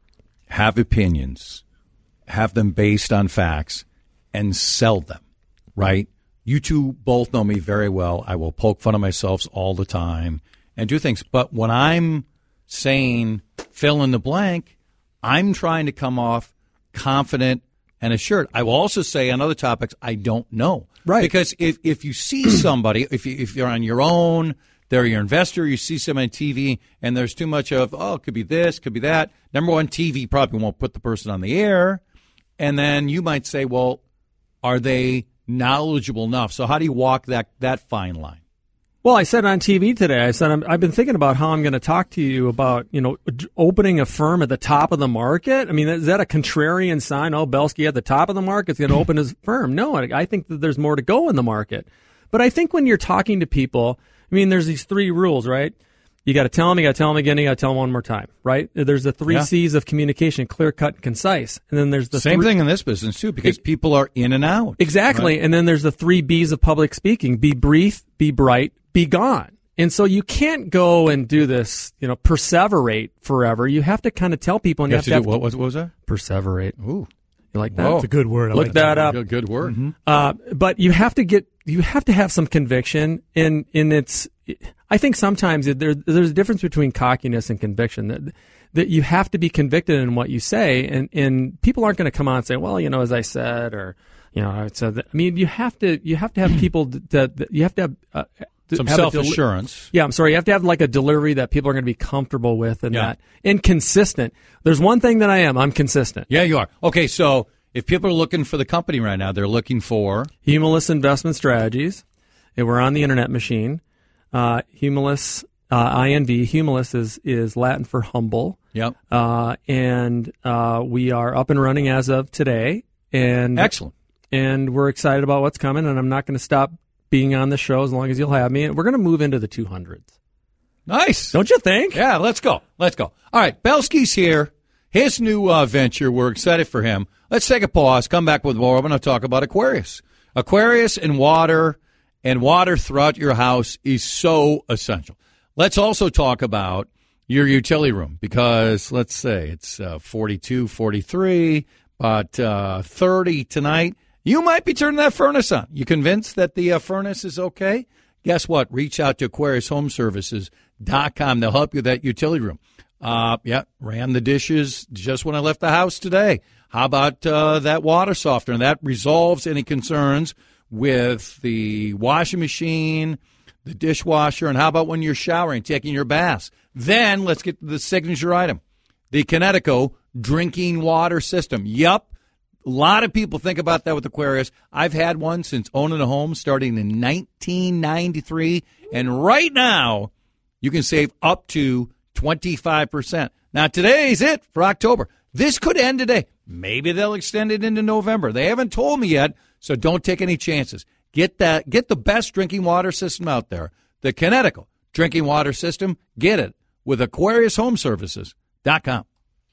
Have opinions. Have them based on facts, and sell them, right? You two both know me very well. I will poke fun of myself all the time and do things. But when I'm saying fill in the blank, I'm trying to come off confident and assured. I will also say on other topics, I don't know. Right. Because if, if you see somebody, if, you, if you're on your own, they're your investor, you see somebody on T V, and there's too much of, oh, it could be this, could be that. Number one, T V probably won't put the person on the air. And then you might say, well, are they knowledgeable enough? So how do you walk that, that fine line? Well, I said on T V today, I said, I'm, I've been thinking about how I'm going to talk to you about, you know, opening a firm at the top of the market. I mean, is that a contrarian sign? Oh, Belsky at the top of the market is going to open his firm. No, I think that there's more to go in the market. But I think when you're talking to people, I mean, there's these three rules, right? You got to tell them, you got to tell them again, you got to tell them one more time, right? There's the three yeah. C's of communication: clear, cut, and concise. And then there's the same three- thing in this business too, because it, people are in and out. Exactly. Right? And then there's the three B's of public speaking: be brief, be bright, be gone. And so you can't go and do this, you know, perseverate forever. You have to kind of tell people, and you, you have, have to, to have what, what was that? Perseverate. Ooh, you like that? Whoa. It's a good word. I Look like that, that up. Good, good word. Mm-hmm. Uh, but you have to get, you have to have some conviction, in in its. I think sometimes there, there's a difference between cockiness and conviction. That that you have to be convicted in what you say, and, and people aren't going to come on and say, well, you know, as I said, or you know, I said that. I mean, you have to you have to have people that, that you have to have uh, Some have a self assurance. Deli- yeah, I'm sorry. You have to have like a delivery that people are going to be comfortable with, and Yeah. that and consistent. There's one thing that I am. I'm consistent. Yeah, you are. Okay, so if people are looking for the company right now, they're looking for Humulus Investment Strategies. And we're on the Internet machine. Uh, Humulus, uh, I N V. Humulus is is Latin for humble. Yep. Uh, and uh, we are up and running as of today. And excellent. And we're excited about what's coming. And I'm not going to stop being on the show as long as you'll have me. And we're going to move into the two hundreds. Nice. Don't you think? Yeah, let's go. Let's go. All right, Belsky's here. His new uh, venture, we're excited for him. Let's take a pause, come back with more. I'm going to talk about Aquarius. Aquarius and water and water throughout your house is so essential. Let's also talk about your utility room because, let's say, it's uh, forty-two, forty-three, but uh, thirty tonight. You might be turning that furnace on. You convinced that the uh, furnace is okay? Guess what? Reach out to Aquarius Home Services dot com. They'll help you with that utility room. Uh, yeah, ran the dishes just when I left the house today. How about uh, that water softener? That resolves any concerns with the washing machine, the dishwasher, and how about when you're showering, taking your baths? Then let's get to the signature item, the Kinetico drinking water system. Yup. A lot of people think about that with Aquarius. I've had one since owning a home starting in nineteen ninety-three, and right now you can save up to twenty-five percent. Now, today's it for October. This could end today. Maybe they'll extend it into November. They haven't told me yet, so don't take any chances. Get that. Get the best drinking water system out there, the Kinetico drinking water system. Get it with Aquarius Home Services dot com.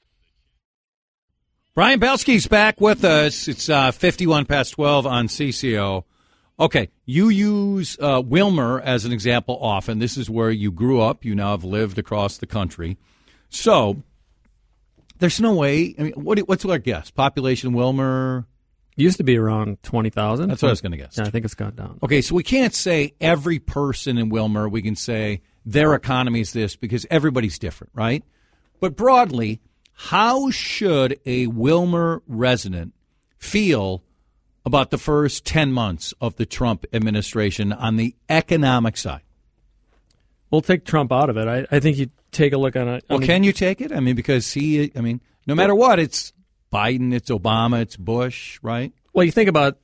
Brian Belsky's back with us. It's uh, fifty-one past twelve on C C O. Okay, you use uh, Wilmer as an example often. This is where you grew up. You now have lived across the country. So there's no way. I mean, what, what's our guess? Population Wilmer? Used to be around twenty thousand. That's what I was going to guess. Yeah, I think it's gone down. Okay, so we can't say every person in Wilmer. We can say their economy is this because everybody's different, right? But broadly, how should a Wilmer resident feel about the first ten months of the Trump administration on the economic side? We'll take Trump out of it. I, I think you take a look on it. Well, mean, can you take it? I mean, because he, I mean, no matter what, it's Biden, it's Obama, it's Bush, right? Well, you think about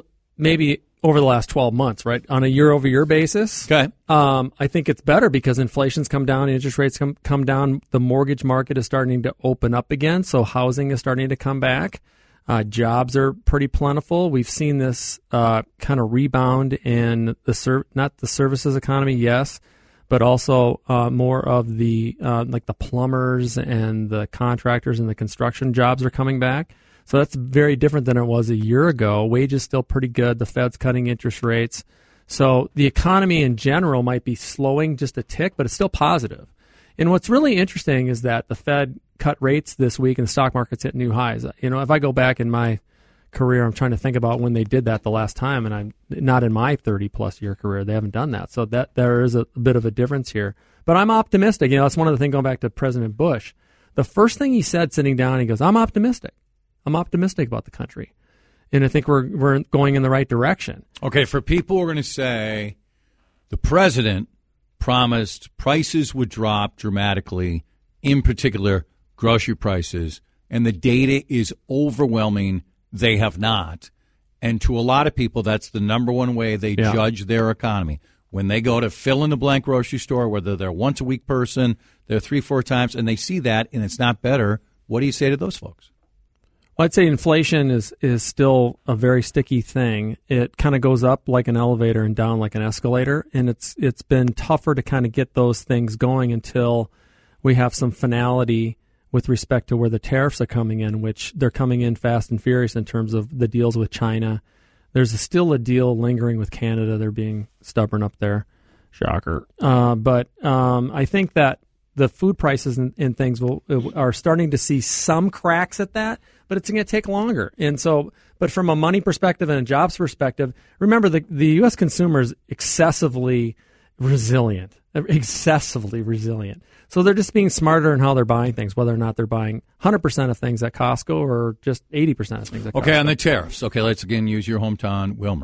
maybe over the last twelve months, right? On a year-over-year basis, okay. Um, I think it's better because inflation's come down, interest rates come, come down, the mortgage market is starting to open up again, so housing is starting to come back. Uh, jobs are pretty plentiful. We've seen this uh, kind of rebound in the ser- not the services economy, yes, but also uh, more of the uh, like the plumbers and the contractors and the construction jobs are coming back. So that's very different than it was a year ago. Wages still pretty good. The Fed's cutting interest rates. So the economy in general might be slowing just a tick, but it's still positive. And what's really interesting is that the Fed cut rates this week and the stock market's hit new highs. You know, if I go back in my career, I'm trying to think about when they did that the last time, and I'm not in my thirty-plus year career. They haven't done that. So that there is a bit of a difference here. But I'm optimistic. You know, that's one of the things going back to President Bush. The first thing he said sitting down, he goes, I'm optimistic. I'm optimistic about the country. And I think we're we're going in the right direction. Okay, for people who are going to say the president promised prices would drop dramatically, in particular grocery prices, and the data is overwhelming. They have not. And to a lot of people, that's the number one way they yeah. judge their economy. When they go to fill in the blank grocery store, whether they're a once a week person, they're three, four times, and they see that and it's not better, what do you say to those folks? Well, I'd say inflation is, is still a very sticky thing. It kind of goes up like an elevator and down like an escalator, and it's it's been tougher to kind of get those things going until we have some finality with respect to where the tariffs are coming in, which they're coming in fast and furious in terms of the deals with China. There's a, still a deal lingering with Canada. They're being stubborn up there. Shocker. Uh, but um, I think that the food prices and, and things will are starting to see some cracks at that, but it's going to take longer. And so, but from a money perspective and a jobs perspective, remember the, the U S consumer is excessively resilient, excessively resilient. So they're just being smarter in how they're buying things, whether or not they're buying one hundred percent of things at Costco or just eighty percent of things at Costco. Okay, on the tariffs. Okay, let's again use your hometown, Wilmer.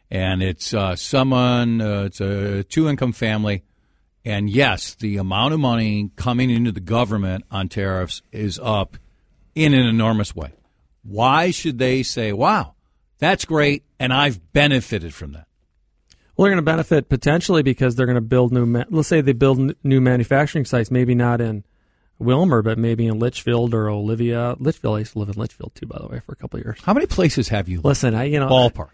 and it's uh, someone, uh, it's a two-income family, and yes, the amount of money coming into the government on tariffs is up in an enormous way. Why should they say, wow, that's great, and I've benefited from that? Well, they're going to benefit potentially because they're going to build new, ma- let's say they build n- new manufacturing sites, maybe not in Wilmer, but maybe in Litchfield or Olivia. Litchfield, I used to live in Litchfield, too, by the way, for a couple of years. How many places have you lived? Listen, I, you know. Ballpark.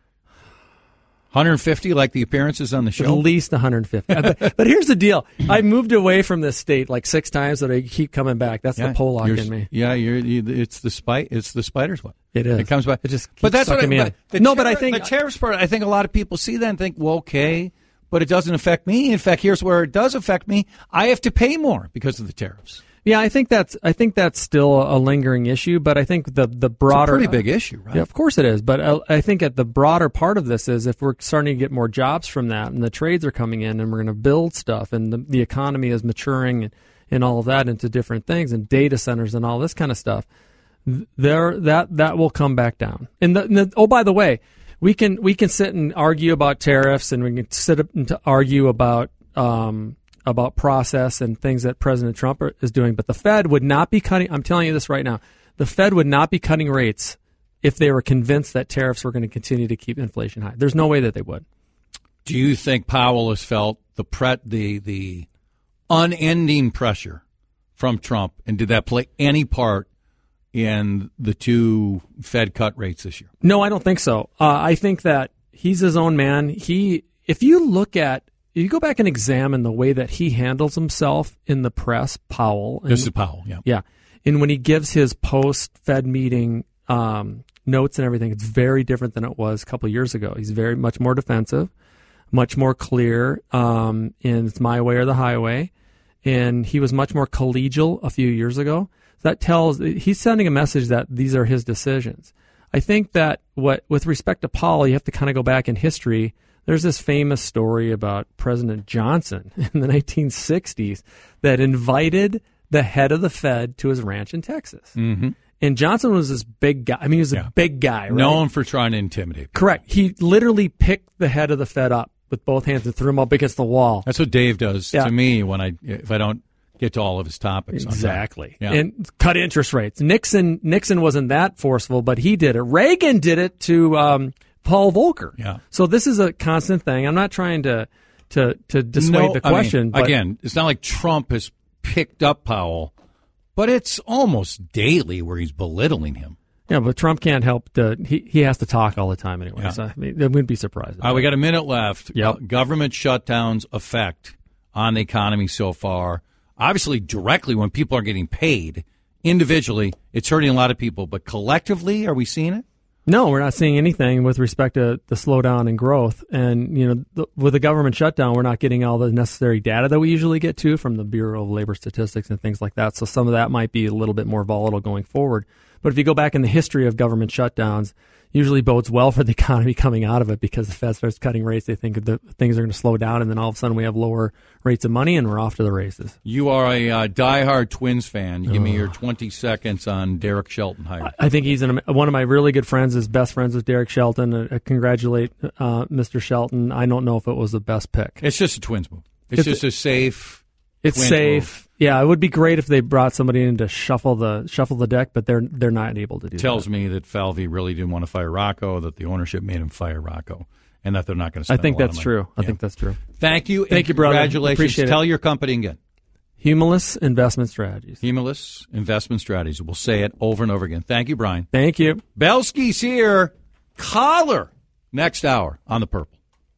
one hundred fifty, like the appearances on the show? At least one hundred fifty. but, but here's the deal. I moved away from this state like six times, but I keep coming back. That's yeah, the Pollock in me. Yeah, you're, you, it's the spite. It's the spider's web. It is. It comes back. It just keeps but that's sucking what me I, in. the No, tar- but I think the tariffs part. I think a lot of people see that and think, well, okay, but it doesn't affect me. In fact, here's where it does affect me. I have to pay more because of the tariffs. Yeah, I think that's I think that's still a lingering issue, but I think the the broader it's a pretty big issue, right? Yeah, of course it is. But I, I think at the broader part of this is if we're starting to get more jobs from that, and the trades are coming in, and we're going to build stuff, and the, the economy is maturing, and, and all of that into different things, and data centers, and all this kind of stuff. There, that that will come back down. And, the, and the, oh, by the way, we can we can sit and argue about tariffs, and we can sit up and to argue about. Um, about process and things that President Trump are, is doing. But the Fed would not be cutting, I'm telling you this right now, the Fed would not be cutting rates if they were convinced that tariffs were going to continue to keep inflation high. There's no way that they would. Do you think Powell has felt the pre- the the unending pressure from Trump, and did that play any part in the two Fed cut rates this year? No, I don't think so. Uh, I think that he's his own man. He, if you look at You go back and examine the way that he handles himself in the press, Powell. And, this is Powell, yeah. Yeah. And when he gives his post-Fed meeting um, notes and everything, it's very different than it was a couple of years ago. He's very much more defensive, much more clear, um, and it's my way or the highway. And he was much more collegial a few years ago. That tells, he's sending a message that these are his decisions. I think that what, with respect to Powell, you have to kind of go back in history. There's this famous story about President Johnson in the nineteen sixties that invited the head of the Fed to his ranch in Texas. Mm-hmm. And Johnson was this big guy. I mean, he was a yeah. big guy, right? Known for trying to intimidate people. Correct. He literally picked the head of the Fed up with both hands and threw him up against the wall. That's what Dave does yeah. to me when I if I don't get to all of his topics. Exactly. Yeah. And cut interest rates. Nixon Nixon wasn't that forceful, but he did it. Reagan did it to um, Paul Volcker. Yeah. So this is a constant thing. I'm not trying to to, to dissuade no, the question. I mean, but again, it's not like Trump has picked up Powell, but it's almost daily where he's belittling him. Yeah, but Trump can't help to, he, he has to talk all the time anyway. Yeah. So I, mean, I wouldn't be surprised. All right, we got a minute left. Yep. Uh, government shutdowns effect on the economy so far. Obviously, directly when people are getting paid individually, it's hurting a lot of people. But collectively, are we seeing it? No, we're not seeing anything with respect to the slowdown in growth. And, you know, the, with the government shutdown, we're not getting all the necessary data that we usually get to from the Bureau of Labor Statistics and things like that. So some of that might be a little bit more volatile going forward. But if you go back in the history of government shutdowns, usually bodes well for the economy coming out of it because the Fed starts cutting rates. They think the things are going to slow down, and then all of a sudden we have lower rates of money, and we're off to the races. You are a uh, diehard Twins fan. Give me your twenty seconds on Derek Shelton hire. I think he's an, one of my really good friends. Is best friends with Derek Shelton. I, I congratulate uh, Mister Shelton. I don't know if it was the best pick. It's just a Twins move. It's, it's just a safe. It's Twins safe. Move. Yeah, it would be great if they brought somebody in to shuffle the shuffle the deck, but they're they're not able to do Tells that. me that Falvey really didn't want to fire Rocco, that the ownership made him fire Rocco, and that they're not going to spend I think a lot that's of money. true. I Yeah. think that's true. Thank you. Thank you, brother. Congratulations. Appreciate it. Tell your company again. Humulus Investment Strategies. Humulus Investment Strategies. We'll say it over and over again. Thank you, Brian. Thank you. Belsky's here. Collar. Next hour on The Purple.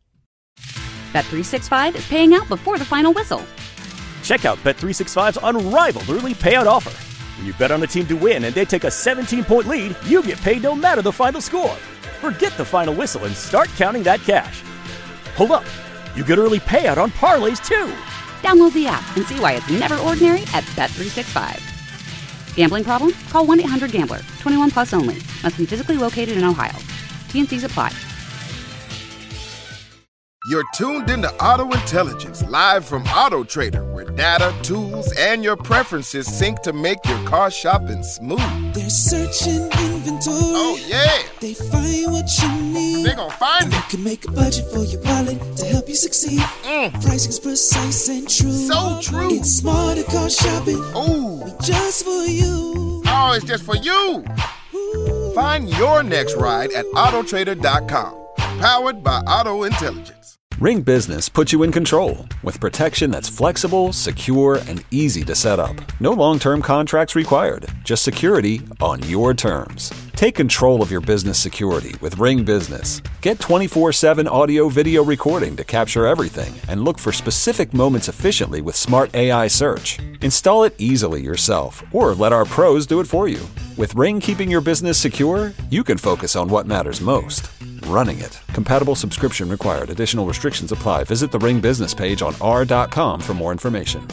Bet three sixty-five is paying out before the final whistle. Check out Bet three sixty-five's unrivaled early payout offer. When you bet on a team to win and they take a seventeen-point lead, you get paid no matter the final score. Forget the final whistle and start counting that cash. Hold up. You get early payout on parlays, too. Download the app and see why it's never ordinary at Bet three sixty-five. Gambling problem? Call one eight hundred gambler. twenty-one plus only. Must be physically located in Ohio. T and C's apply. You're tuned into Auto Intelligence, live from Auto Trader, where data, tools, and your preferences sync to make your car shopping smooth. They're searching inventory. Oh, yeah. They find what you need. They're gonna find it. You can make a budget for your wallet to help you succeed. Mm. Pricing's precise and true. So true. It's smarter car shopping. Ooh. Just for you. Oh, it's just for you. Ooh. Find your next ride at auto trader dot com. Powered by Auto Intelligence. Ring Business puts you in control with protection that's flexible, secure, and easy to set up. No long-term contracts required, just security on your terms. Take control of your business security with Ring Business. Get twenty-four seven audio video recording to capture everything and look for specific moments efficiently with smart A I search. Install it easily yourself or let our pros do it for you. With Ring keeping your business secure, you can focus on what matters most. Running it. Compatible subscription required. Additional restrictions apply. Visit the Ring business page on r dot com for more information.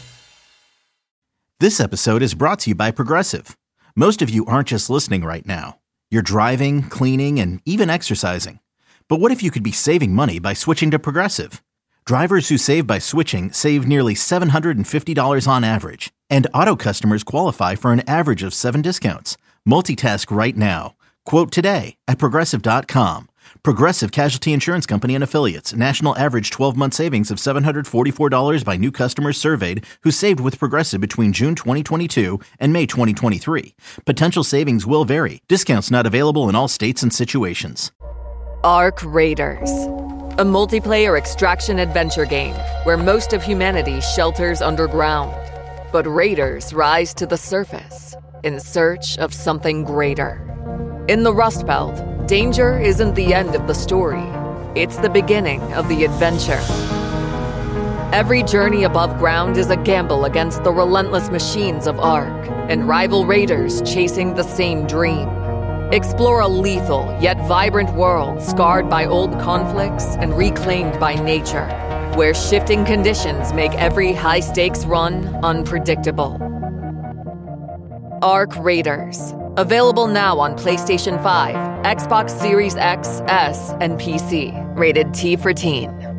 This episode is brought to you by Progressive. Most of you aren't just listening right now. You're driving, cleaning, and even exercising. But what if you could be saving money by switching to Progressive? Drivers who save by switching save nearly seven hundred fifty dollars on average. And auto customers qualify for an average of seven discounts. Multitask right now. Quote today at Progressive dot com. Progressive Casualty Insurance Company and Affiliates. National average twelve-month savings of seven hundred forty-four dollars by new customers surveyed who saved with Progressive between June twenty twenty-two and May twenty twenty-three. Potential savings will vary. Discounts not available in all states and situations. Arc Raiders, a multiplayer extraction adventure game where most of humanity shelters underground. But raiders rise to the surface in search of something greater. In the Rust Belt, danger isn't the end of the story. It's the beginning of the adventure. Every journey above ground is a gamble against the relentless machines of Ark and rival raiders chasing the same dream. Explore a lethal yet vibrant world scarred by old conflicts and reclaimed by nature, where shifting conditions make every high-stakes run unpredictable. Arc Raiders. Available now on PlayStation five, Xbox Series X, S, and P C. Rated T for Teen.